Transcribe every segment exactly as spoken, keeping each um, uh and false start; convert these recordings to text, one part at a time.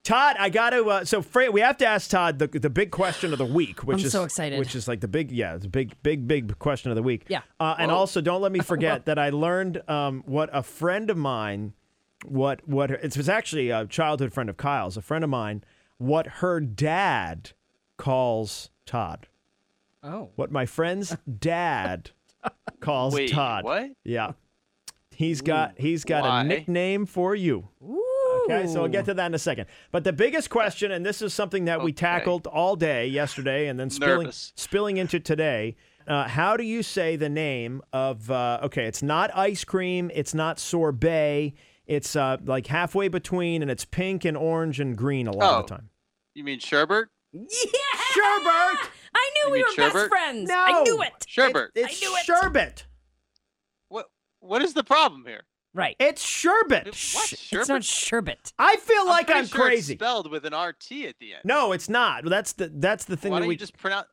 Todd, I got to. Uh, so, Freya, we have to ask Todd the the big question of the week, which I'm is so excited. Which is like the big, yeah, it's a big, big, big question of the week. Yeah. Uh, and also, don't let me forget that I learned um, what a friend of mine, what what her, it was actually a childhood friend of Kyle's, a friend of mine, what her dad calls Todd. Oh. What my friend's dad calls Wait, Todd. what? Yeah. He's got he's got why? a nickname for you. Ooh. Okay, so we'll get to that in a second. But the biggest question, and this is something that we Okay. tackled all day yesterday and then spilling, Nervous. spilling into today. Uh, how do you say the name of, uh, okay, it's not ice cream, it's not sorbet, it's uh, like halfway between, and it's pink and orange and green a lot Oh. of the time. You mean sherbet? Yeah! Sherbet! I knew You we mean were best sherbet? friends. No! I knew it. Sherbet. It- it's I knew it. sherbet. What? What is the problem here? Right. It's sherbet. What? Sh- Sherbet? It's not sherbet. I feel I'm like pretty I'm, sure crazy. It's spelled with an R T at the end. No, it's not. Well, That's the that's the thing Why that don't we you just pronounce?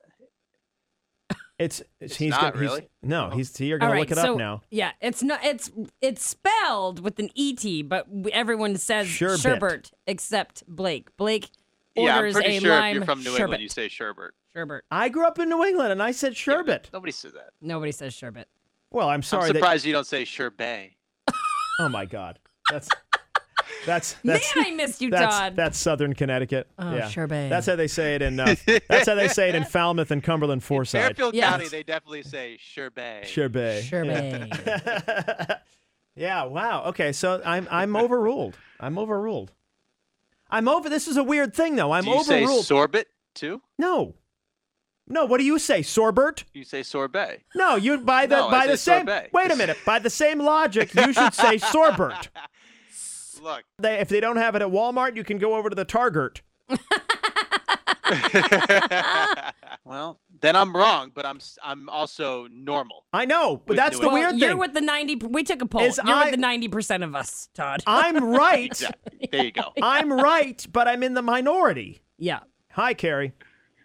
It's, it's, It's he's not gonna, he's- really? no, Oh. he's you're All gonna right, look it so, up now. Yeah, it's not. It's it's spelled with an E T, but we- everyone says Sherbet. sherbet except Blake. Blake Yeah, I'm orders pretty a sure lime if you're from New sherbet. England, you say sherbet. sherbet. I grew up in New England and I said sherbet. Nobody says that. Nobody says sherbet. Well, I'm sorry I'm that. surprised you don't say sherbet. Oh my God, that's that's that's Man, I missed you, that's, Todd. that's Southern Connecticut. Oh, yeah. sherbet. That's how they say it in. Uh, that's how they say it in Falmouth and Cumberland, Forsyth. Fairfield Yeah. County, they definitely say sherbet. Sherbet. sherbet. Yeah. Wow. Okay. So I'm I'm overruled. I'm overruled. I'm over. This is a weird thing, though. I'm Do you say overruled. sorbet too? no. No. What do you say, sorbet? You say sorbet. No, you by the No, I by say the same. sorbet. Wait a minute. By the same logic, you should say sorbet. Look. They, if they don't have it at Walmart, you can go over to the Target. Well, then I'm wrong, but I'm s- I'm also normal. I know, but With that's New the Well, weird you're thing. with the ninety. We took a poll. Is You're I- with the ninety percent of us, Todd. I'm right. Exactly. There you go. I'm right, but I'm in the minority. yeah. Hi, Carrie.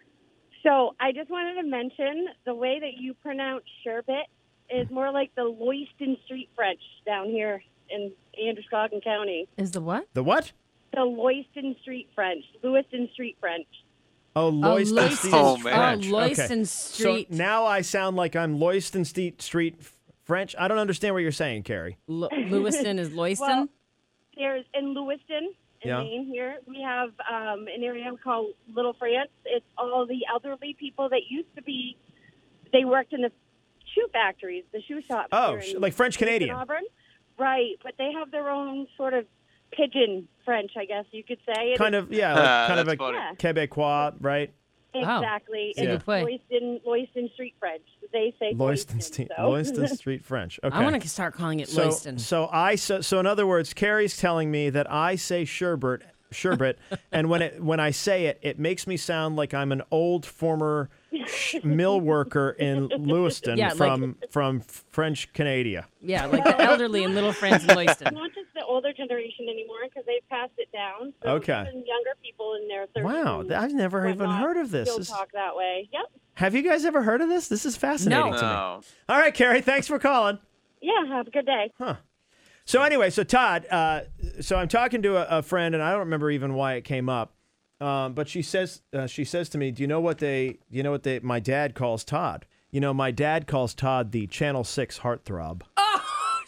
So I just wanted to mention the way that you pronounce sherbet is more like the Lewiston Street French down here in Androscoggin County. Is the what? The what? The Lewiston Street French, Lewiston Street French. Oh, Loyston Loyston- Street Oh, French. man. Oh, Loyston okay. Street. So now I sound like I'm Loyston Street Street F- French. I don't understand what you're saying, Carrie. L- Lewiston is Loyston. Well, there's in Lewiston, in Yeah. Maine here, we have um, an area called Little France. It's all the elderly people that used to be, they worked in the shoe factories, the shoe shops. Oh, here sh- in- like French in Canadian. Auburn. Right, but they have their own sort of pidgin French, I guess you could say. It Kind is- of, yeah, like Ah, kind of that's a funny. Yeah. Quebecois, right? Exactly. Oh, Yeah. It's play. Loyston, Loyston Street French. They say Loyston, Loyston, Street, so. Loyston Street French. Okay. I want to start calling it so, Loyston. so I so, so in other words, Carrie's telling me that I say sherbet, sherbet, and when it when I say it, it makes me sound like I'm an old former sh- mill worker in Lewiston Yeah, like- from from French Canada. Yeah, like the elderly in Little France and It's Loyston. not just the older generation anymore because they've passed it down. So Okay. even younger people in their thirties. Wow, and I've never even whatnot heard of this. Still This- talk that way. Yep. Have you guys ever heard of this? This is fascinating No. to me. No. All right, Carrie, thanks for calling. Yeah. Have a good day. So anyway, so Todd, uh, so I'm talking to a, a friend, and I don't remember even why it came up, um, but she says uh, she says to me, "Do you know what they? Do you know what they? My dad calls Todd. You know, my dad calls Todd the Channel Six heartthrob." Oh,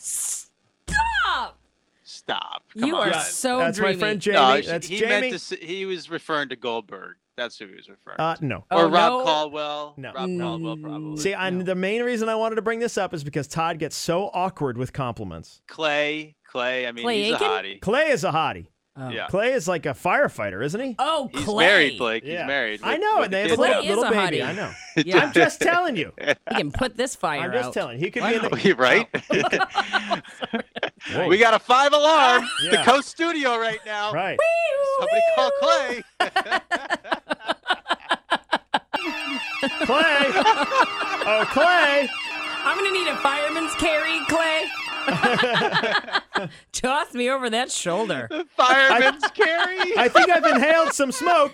stop! Stop. Come You on. are so That's dreamy. my friend Jamie. No, he- That's he Jamie. meant to. Say, he was referring to Goldberg. That's who he was referring uh, to. no. Oh, Or Rob no. Caldwell. No. Rob Caldwell, probably. See, I'm, the main reason I wanted to bring this up is because Todd gets so awkward with compliments. Clay. Clay. I mean, Clay he's Aiken? a hottie. Clay is a hottie. Oh. Yeah. Clay is like a firefighter, isn't he? Oh, He's Clay. married, Blake. Yeah. He's married. I with- know, with and they a have a kid little, Clay now. is little a baby. hottie. I know. Yeah. I'm just telling you. He can put this fire I'm just out. telling. He could be in the. You're right. Whoa. We got a five alarm. Yeah. The Coast Studio right now. Right. Somebody call Clay. Clay. Oh, Clay. I'm gonna need a fireman's carry, Clay. Toss me over that shoulder. Fireman's carry. I think I've inhaled some smoke.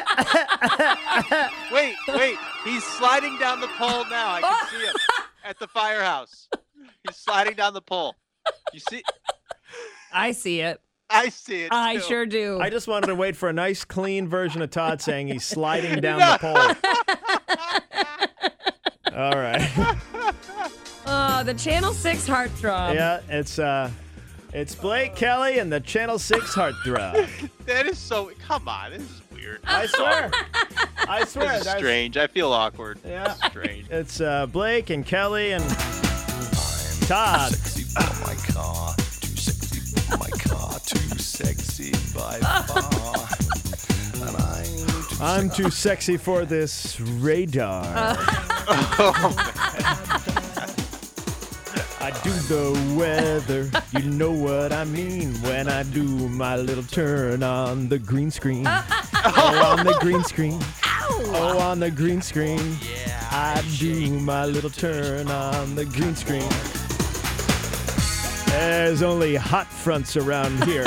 Wait, wait. He's sliding down the pole now. I can see him at the firehouse. He's sliding down the pole. You see? I see it. I see it. I too. sure do. I just wanted to wait for a nice, clean version of Todd saying he's sliding down the pole. All right. Oh, the Channel six heartthrob. Yeah, it's uh, it's Blake Kelly and the Channel six Heartthrob. That is so. Come on, this is weird. I swear. I swear. This is that's- strange. I feel awkward. Yeah. This is strange. It's uh, Blake and Kelly and Todd. Sexy for my car, too sexy for my car, too sexy by far. And I'm too I'm too sexy for this radar. I do the weather, you know what I mean when I do my little turn on the green screen. Oh, on the green screen. Oh, on the green screen. I do my little turn on the green screen. There's only hot fronts around here.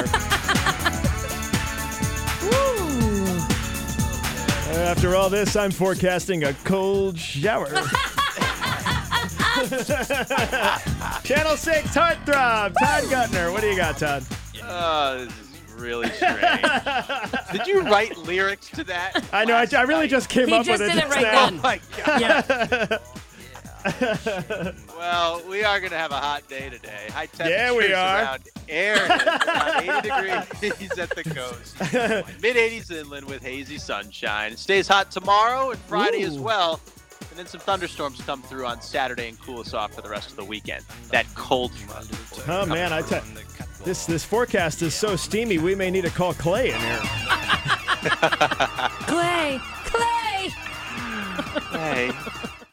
After all this, I'm forecasting a cold shower. Channel six Heartthrob, Todd Gutner. What do you got, Todd? Oh, this is really strange. Did you write lyrics to that? I know, I, I really just came He up just with it. did it just right now. Oh then. my god. Yeah. Well, we are going to have a hot day today. High temperatures Yeah, we are. around air around eighty degrees at the coast. Mid eighties inland with hazy sunshine. It stays hot tomorrow and Friday as Ooh. well. And then some thunderstorms come through on Saturday and cool us off for the rest of the weekend. That cold front. Oh man, I tell this this forecast is so steamy. We may need to call Clay in here. Clay. Clay. Hey.